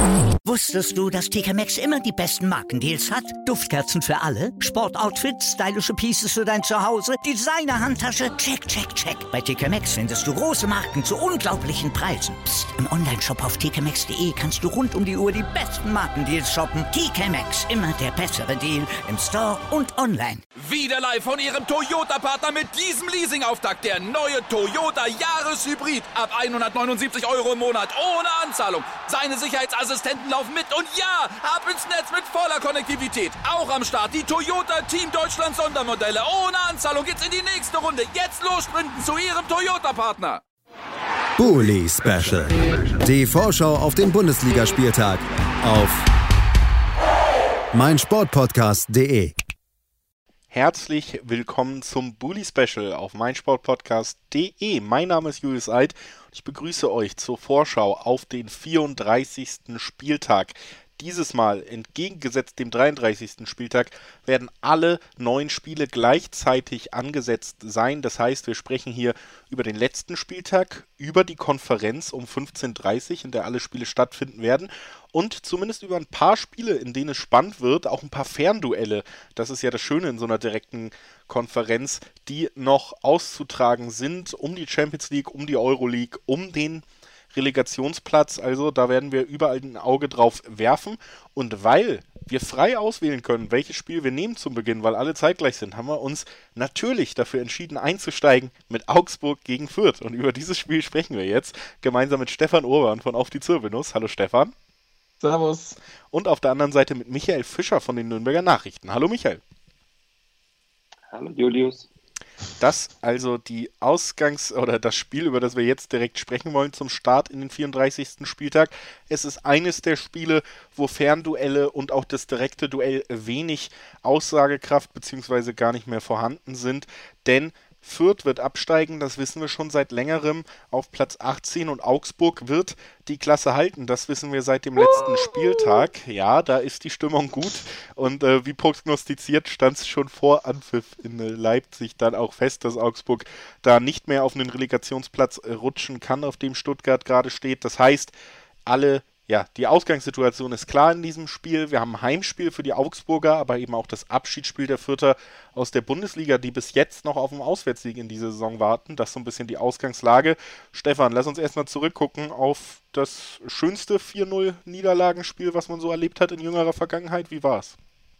Wusstest du, dass TK Maxx immer die besten Markendeals hat? Duftkerzen für alle, Sportoutfits, stylische Pieces für dein Zuhause, Designer-Handtasche, check, check, check. Bei TK Maxx findest du große Marken zu unglaublichen Preisen. Psst. Im Onlineshop auf tkmaxx.de kannst du rund um die Uhr die besten Markendeals shoppen. TK Maxx, immer der bessere Deal im Store und online. Wieder live von Ihrem Toyota-Partner mit diesem Leasing-Auftakt. Der neue Toyota Jahreshybrid. Ab 179 € im Monat. Ohne Anzahlung. Seine Sicherheitsassistenten laufen mit. Und ja, ab ins Netz mit voller Konnektivität. Auch am Start die Toyota Team Deutschland Sondermodelle. Ohne Anzahlung geht's in die nächste Runde. Jetzt los sprinten zu Ihrem Toyota-Partner. Bully Special. Die Vorschau auf den Bundesligaspieltag auf meinsportpodcast.de. Herzlich willkommen zum Bully Special auf meinsportpodcast.de. Mein Name ist Julius Eid und ich begrüße euch zur Vorschau auf den 34. Spieltag. Dieses Mal, entgegengesetzt dem 33. Spieltag, werden alle 9 Spiele gleichzeitig angesetzt sein. Das heißt, wir sprechen hier über den letzten Spieltag, über die Konferenz um 15:30 Uhr, in der alle Spiele stattfinden werden. Und zumindest über ein paar Spiele, in denen es spannend wird, auch ein paar Fernduelle. Das ist ja das Schöne in so einer direkten Konferenz, die noch auszutragen sind um die Champions League, um die Euroleague, um den Relegationsplatz. Also da werden wir überall ein Auge drauf werfen. Und weil wir frei auswählen können, welches Spiel wir nehmen zum Beginn, weil alle zeitgleich sind, haben wir uns natürlich dafür entschieden einzusteigen mit Augsburg gegen Fürth. Und über dieses Spiel sprechen wir jetzt gemeinsam mit Stefan Urban von Auf die Zirbelnuss. Hallo Stefan. Servus. Und auf der anderen Seite mit Michael Fischer von den Nürnberger Nachrichten. Hallo Michael. Hallo Julius. Das also das Spiel, über das wir jetzt direkt sprechen wollen zum Start in den 34. Spieltag. Es ist eines der Spiele, wo Fernduelle und auch das direkte Duell wenig Aussagekraft bzw. gar nicht mehr vorhanden sind, denn Fürth wird absteigen, das wissen wir schon seit längerem, auf Platz 18 und Augsburg wird die Klasse halten, das wissen wir seit dem letzten Spieltag. Ja, da ist die Stimmung gut und wie prognostiziert stand es schon vor Anpfiff in Leipzig dann auch fest, dass Augsburg da nicht mehr auf einen Relegationsplatz rutschen kann, auf dem Stuttgart gerade steht. Das heißt, die Ausgangssituation ist klar in diesem Spiel. Wir haben ein Heimspiel für die Augsburger, aber eben auch das Abschiedsspiel der Fürther aus der Bundesliga, die bis jetzt noch auf den Auswärtssieg in dieser Saison warten. Das ist so ein bisschen die Ausgangslage. Stefan, lass uns erstmal zurückgucken auf das schönste 4-0-Niederlagenspiel, was man so erlebt hat in jüngerer Vergangenheit. Wie war's?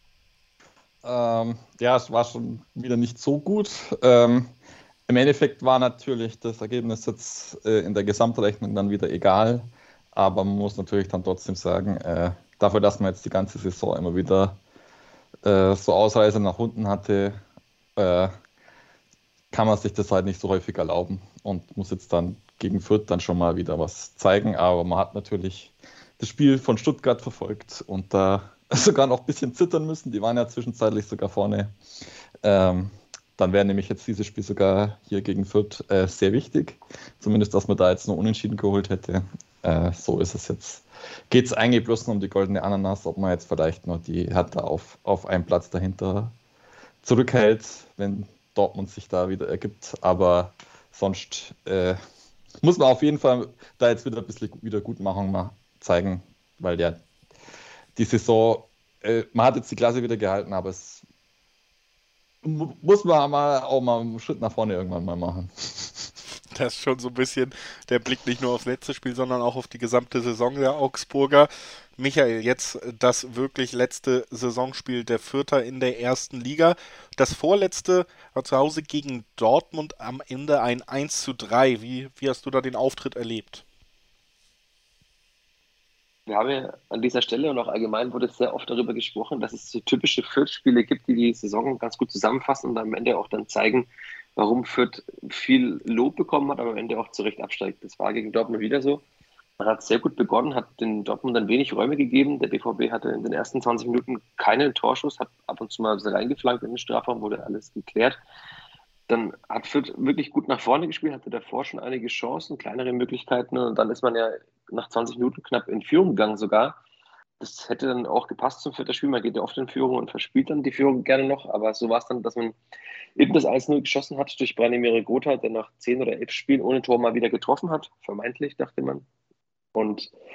Es war schon wieder nicht so gut. Im Endeffekt war natürlich das Ergebnis jetzt in der Gesamtrechnung dann wieder egal. Aber man muss natürlich dann trotzdem sagen, dafür, dass man jetzt die ganze Saison immer wieder so Ausreißer nach unten hatte, kann man sich das halt nicht so häufig erlauben und muss jetzt dann gegen Fürth dann schon mal wieder was zeigen. Aber man hat natürlich das Spiel von Stuttgart verfolgt und da sogar noch ein bisschen zittern müssen. Die waren ja zwischenzeitlich sogar vorne. Dann wäre nämlich jetzt dieses Spiel sogar hier gegen Fürth sehr wichtig. Zumindest, dass man da jetzt nur Unentschieden geholt hätte. So ist es jetzt. Geht es eigentlich bloß nur um die goldene Ananas, ob man jetzt vielleicht noch die Hertha auf einen Platz dahinter zurückhält, wenn Dortmund sich da wieder ergibt. Aber sonst muss man auf jeden Fall da jetzt wieder ein bisschen Wiedergutmachung mal zeigen, weil die Saison, man hat jetzt die Klasse wieder gehalten, aber es muss man auch mal einen Schritt nach vorne irgendwann mal machen. Das ist schon so ein bisschen der Blick nicht nur aufs letzte Spiel, sondern auch auf die gesamte Saison der Augsburger. Michael, jetzt das wirklich letzte Saisonspiel der Fürther in der ersten Liga. Das vorletzte war zu Hause gegen Dortmund, am Ende ein 1:3. Wie hast du da den Auftritt erlebt? Wir haben ja an dieser Stelle und auch allgemein wurde sehr oft darüber gesprochen, dass es so typische Fürth-Spiele gibt, die die Saison ganz gut zusammenfassen und am Ende auch dann zeigen, warum Fürth viel Lob bekommen hat, aber am Ende auch zu Recht absteigt. Das war gegen Dortmund wieder so. Man hat sehr gut begonnen, hat den Dortmund dann wenig Räume gegeben. Der BVB hatte in den ersten 20 Minuten keinen Torschuss, hat ab und zu mal reingeflankt in den Strafraum, wurde alles geklärt. Dann hat Fürth wirklich gut nach vorne gespielt, hatte davor schon einige Chancen, kleinere Möglichkeiten und dann ist man ja nach 20 Minuten knapp in Führung gegangen sogar. Das hätte dann auch gepasst zum Fürther Spiel. Man geht ja oft in Führung und verspielt dann die Führung gerne noch, aber so war es dann, dass man eben das 1:0 geschossen hat durch Branimir Gotha, der nach 10 oder 11 Spielen ohne Tor mal wieder getroffen hat, vermeintlich, dachte man. Und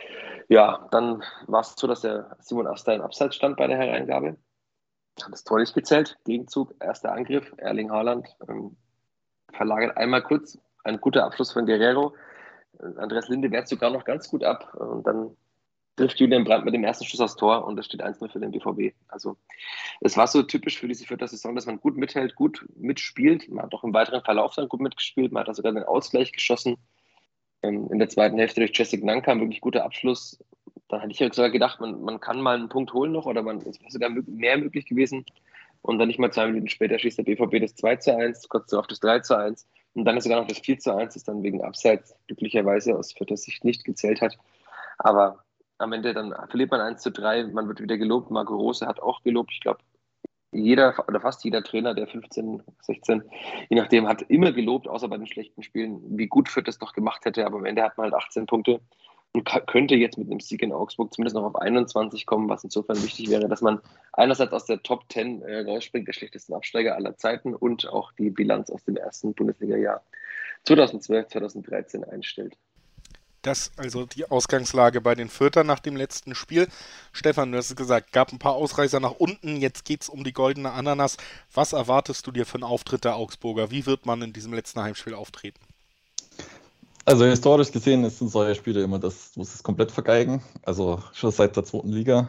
Ja, dann war es so, dass der Simon Asta im Abseits stand bei der Hereingabe. Hat das Tor nicht gezählt. Gegenzug, erster Angriff, Erling Haaland verlagert einmal kurz. Ein guter Abschluss von Guerrero. Andreas Linde wehrt sogar noch ganz gut ab. Und dann trifft Julian Brandt mit dem ersten Schuss aufs Tor und es steht 1-0 für den BVB. Also es war so typisch für diese vierte Saison, dass man gut mithält, gut mitspielt. Man hat auch im weiteren Verlauf dann gut mitgespielt. Man hat da sogar den Ausgleich geschossen. In der zweiten Hälfte durch Jessic Nanka ein wirklich guter Abschluss. Dann hatte ich ja sogar gedacht, man kann mal einen Punkt holen noch oder es wäre sogar mehr möglich gewesen. Und dann nicht mal 2 Minuten später schießt der BVB das 2-1, kurz darauf das 3-1. Und dann ist sogar noch das 4-1, das dann wegen Abseits glücklicherweise aus vierter Sicht nicht gezählt hat. Aber am Ende dann verliert man 1-3, man wird wieder gelobt. Marco Rose hat auch gelobt. Ich glaube, jeder oder fast jeder Trainer, der 15, 16, je nachdem, hat immer gelobt, außer bei den schlechten Spielen, wie gut Fürth das doch gemacht hätte. Aber am Ende hat man halt 18 Punkte und könnte jetzt mit einem Sieg in Augsburg zumindest noch auf 21 kommen, was insofern wichtig wäre, dass man einerseits aus der Top 10 rausspringt, der schlechtesten Absteiger aller Zeiten, und auch die Bilanz aus dem ersten Bundesliga-Jahr 2012, 2013 einstellt. Das also die Ausgangslage bei den Fürthern nach dem letzten Spiel. Stefan, du hast es gesagt, gab ein paar Ausreißer nach unten, jetzt geht es um die goldene Ananas. Was erwartest du dir für einen Auftritt der Augsburger? Wie wird man in diesem letzten Heimspiel auftreten? Also historisch gesehen sind solche Spiele immer das, wo sie es komplett vergeigen, also schon seit der 2. Liga.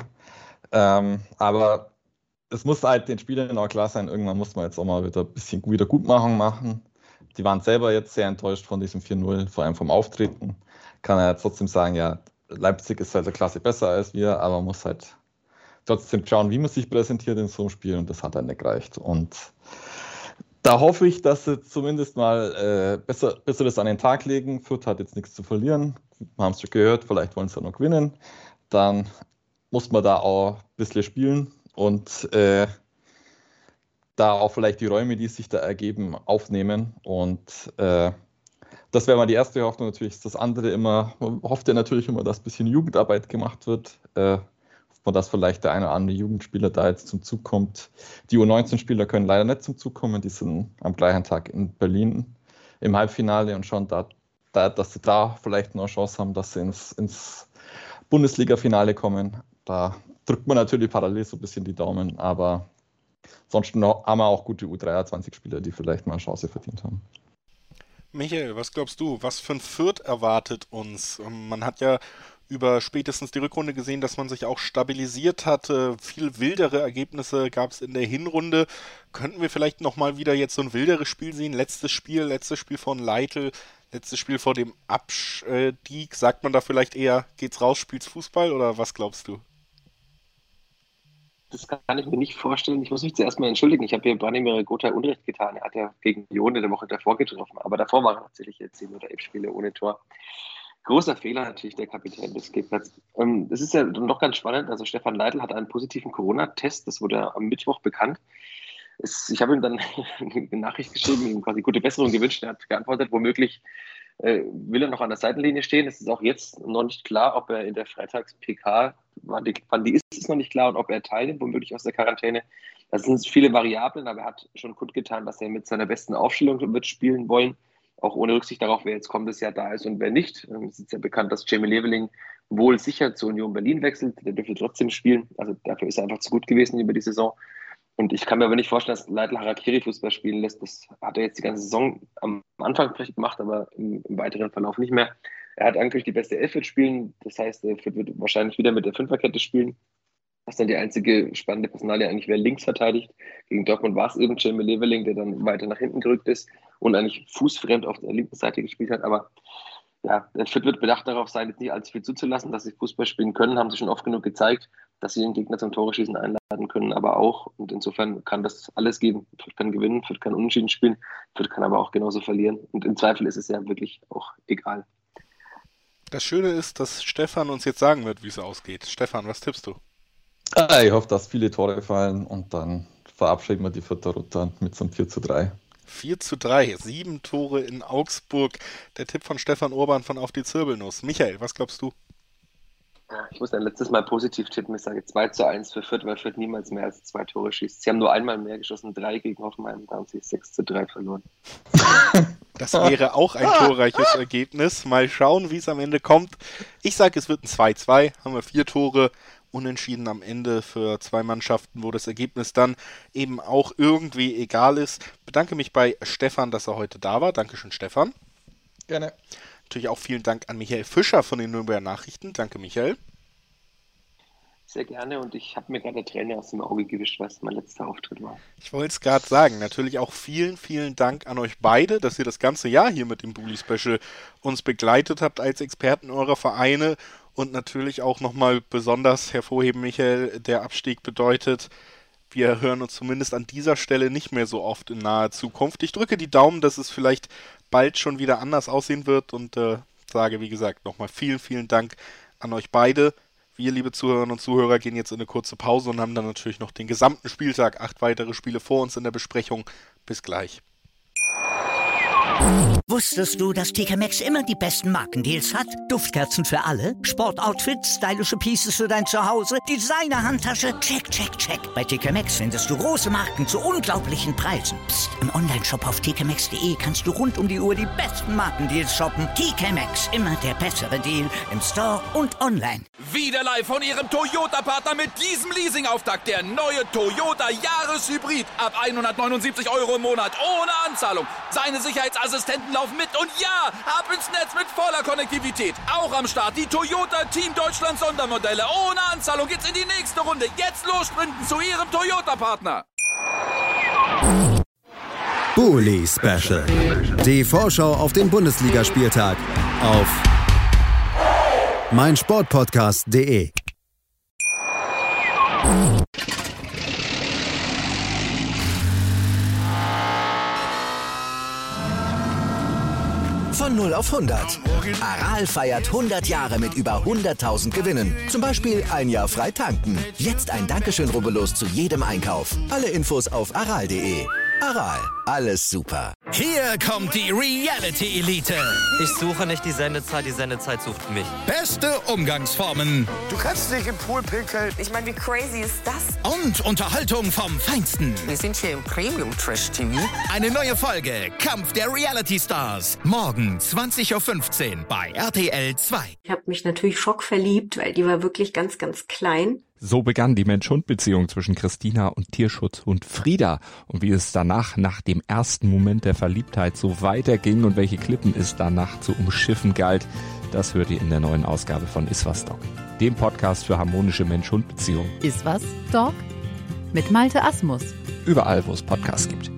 Aber es muss halt den Spielern auch klar sein, irgendwann muss man jetzt auch mal wieder ein bisschen Wiedergutmachung machen. Die waren selber jetzt sehr enttäuscht von diesem 4-0, vor allem vom Auftreten. Kann er trotzdem sagen, ja, Leipzig ist halt eine Klasse besser als wir, aber man muss halt trotzdem schauen, wie man sich präsentiert in so einem Spiel, und das hat halt nicht gereicht. Und da hoffe ich, dass sie zumindest mal Besseres an den Tag legen. Fürth hat jetzt nichts zu verlieren. Wir haben es schon gehört, vielleicht wollen sie ja noch gewinnen. Dann muss man da auch ein bisschen spielen und da auch vielleicht die Räume, die sich da ergeben, aufnehmen. Und das wäre mal die erste Hoffnung. Natürlich das andere immer, man hofft ja natürlich immer, dass ein bisschen Jugendarbeit gemacht wird. Dass vielleicht der eine oder andere Jugendspieler da jetzt zum Zug kommt. Die U19-Spieler können leider nicht zum Zug kommen, die sind am gleichen Tag in Berlin im Halbfinale und schauen dass sie da vielleicht noch eine Chance haben, dass sie ins Bundesliga-Finale kommen. Da drückt man natürlich parallel so ein bisschen die Daumen, aber sonst haben wir auch gute U23-Spieler, die vielleicht mal eine Chance verdient haben. Michael, was glaubst du, was für ein Fürth erwartet uns? Man hat ja über spätestens die Rückrunde gesehen, dass man sich auch stabilisiert hat. Viel wildere Ergebnisse gab es in der Hinrunde. Könnten wir vielleicht nochmal wieder jetzt so ein wilderes Spiel sehen? Letztes Spiel von Leitl, letztes Spiel vor dem Abstieg. Sagt man da vielleicht eher, geht's raus, spielt's Fußball, oder was glaubst du? Das kann ich mir nicht vorstellen. Ich muss mich zuerst mal entschuldigen. Ich habe hier Branimir Gotha Unrecht getan. Er hat ja gegen Lyon in der Woche davor getroffen. Aber davor waren tatsächlich jetzt 10 oder 11 Spiele ohne Tor. Großer Fehler natürlich der Kapitän des Gegners. Das ist ja noch ganz spannend. Also Stefan Leitl hat einen positiven Corona-Test. Das wurde am Mittwoch bekannt. Ich habe ihm dann eine Nachricht geschrieben, ihm quasi gute Besserung gewünscht. Er hat geantwortet, womöglich will er noch an der Seitenlinie stehen. Es ist auch jetzt noch nicht klar, ob er in der Freitags-PK, wann die ist, ist noch nicht klar, und ob er teilnimmt, womöglich aus der Quarantäne. Das sind viele Variablen, aber er hat schon kundgetan, dass er mit seiner besten Aufstellung wird spielen wollen, auch ohne Rücksicht darauf, wer jetzt kommendes Jahr da ist und wer nicht. Es ist ja bekannt, dass Jamie Leveling wohl sicher zur Union Berlin wechselt. Der dürfte trotzdem spielen. Also dafür ist er einfach zu gut gewesen über die Saison. Und ich kann mir aber nicht vorstellen, dass Leitl Harakiri-Fußball spielen lässt. Das hat er jetzt die ganze Saison am Anfang vielleicht gemacht, aber im weiteren Verlauf nicht mehr. Er hat eigentlich die beste Elf wird spielen. Das heißt, er wird wahrscheinlich wieder mit der Fünferkette spielen. Was dann die einzige spannende Personalie eigentlich wäre, links verteidigt. Gegen Dortmund war es eben Jamie Leveling, der dann weiter nach hinten gerückt ist und eigentlich fußfremd auf der linken Seite gespielt hat. Aber ja, der Fürth wird bedacht darauf sein, jetzt nicht allzu viel zuzulassen, dass sie Fußball spielen können, haben sie schon oft genug gezeigt, dass sie den Gegner zum Tore schießen einladen können, aber auch. Und insofern kann das alles geben. Fürth kann gewinnen, Fürth kann unentschieden spielen, Fürth kann aber auch genauso verlieren. Und im Zweifel ist es ja wirklich auch egal. Das Schöne ist, dass Stefan uns jetzt sagen wird, wie es ausgeht. Stefan, was tippst du? Ich hoffe, dass viele Tore fallen und dann verabschieden wir die Fürther Rutter mit so einem 4-3. 4-3, 7 Tore in Augsburg. Der Tipp von Stefan Urban von Auf die Zirbelnuss. Michael, was glaubst du? Ich muss ein letztes Mal positiv tippen. Ich sage 2-1 für Fürth, weil Fürth niemals mehr als 2 Tore schießt. Sie haben nur einmal mehr geschossen, 3 gegen Hoffenheim, da haben sie 6-3 verloren. Das wäre auch ein torreiches Ergebnis. Mal schauen, wie es am Ende kommt. Ich sage, es wird ein 2-2. Haben wir 4 Tore. Unentschieden am Ende für 2 Mannschaften, wo das Ergebnis dann eben auch irgendwie egal ist. Bedanke mich bei Stefan, dass er heute da war. Dankeschön, Stefan. Gerne. Natürlich auch vielen Dank an Michael Fischer von den Nürnberger Nachrichten. Danke, Michael. Sehr gerne, und ich habe mir gerade eine Träne aus dem Auge gewischt, was mein letzter Auftritt war. Ich wollte es gerade sagen. Natürlich auch vielen, vielen Dank an euch beide, dass ihr das ganze Jahr hier mit dem Bully Special uns begleitet habt als Experten eurer Vereine. Und natürlich auch nochmal besonders hervorheben, Michael, der Abstieg bedeutet, wir hören uns zumindest an dieser Stelle nicht mehr so oft in naher Zukunft. Ich drücke die Daumen, dass es vielleicht bald schon wieder anders aussehen wird und sage, wie gesagt, nochmal vielen, vielen Dank an euch beide. Wir, liebe Zuhörerinnen und Zuhörer, gehen jetzt in eine kurze Pause und haben dann natürlich noch den gesamten Spieltag, 8 weitere Spiele vor uns in der Besprechung. Bis gleich. Wusstest du, dass TK Maxx immer die besten Markendeals hat? Duftkerzen für alle, Sportoutfits, stylische Pieces für dein Zuhause, Designer-Handtasche, check, check, check. Bei TK Maxx findest du große Marken zu unglaublichen Preisen. Psst. Im Onlineshop auf tkmaxx.de kannst du rund um die Uhr die besten Markendeals shoppen. TK Maxx, immer der bessere Deal im Store und online. Wieder live von Ihrem Toyota-Partner mit diesem Leasing-Auftakt. Der neue Toyota Jahreshybrid. Ab 179 € im Monat ohne Anzahlung. Seine Sicherheitsassistenten laufen mit und ja, ab ins Netz mit voller Konnektivität. Auch am Start die Toyota Team Deutschland Sondermodelle. Ohne Anzahlung geht's in die nächste Runde. Jetzt los sprinten zu Ihrem Toyota-Partner. Bully Special. Die Vorschau auf den Bundesligaspieltag auf meinsportpodcast.de. Von 0 auf 100. Aral feiert 100 Jahre mit über 100.000 Gewinnen. Zum Beispiel ein Jahr frei tanken. Jetzt ein Dankeschön, rubbellos zu jedem Einkauf. Alle Infos auf aral.de. Aral, alles super. Hier kommt die Reality Elite. Ich suche nicht die Sendezeit sucht mich. Beste Umgangsformen. Du kannst nicht im Pool pinkeln. Ich meine, wie crazy ist das? Und Unterhaltung vom Feinsten. Wir sind hier im Premium-Trash-TV. Eine neue Folge, Kampf der Reality Stars. Morgen 20.15 Uhr bei RTL 2. Ich habe mich natürlich schockverliebt, weil die war wirklich ganz, ganz klein. So begann die Mensch-Hund-Beziehung zwischen Christina und Tierschutzhund Frieda. Und wie es danach, nach dem ersten Moment der Verliebtheit, so weiterging und welche Klippen es danach zu umschiffen galt, das hört ihr in der neuen Ausgabe von Iswas Dog, dem Podcast für harmonische Mensch-Hund-Beziehungen. Iswas Dog mit Malte Asmus. Überall, wo es Podcasts gibt.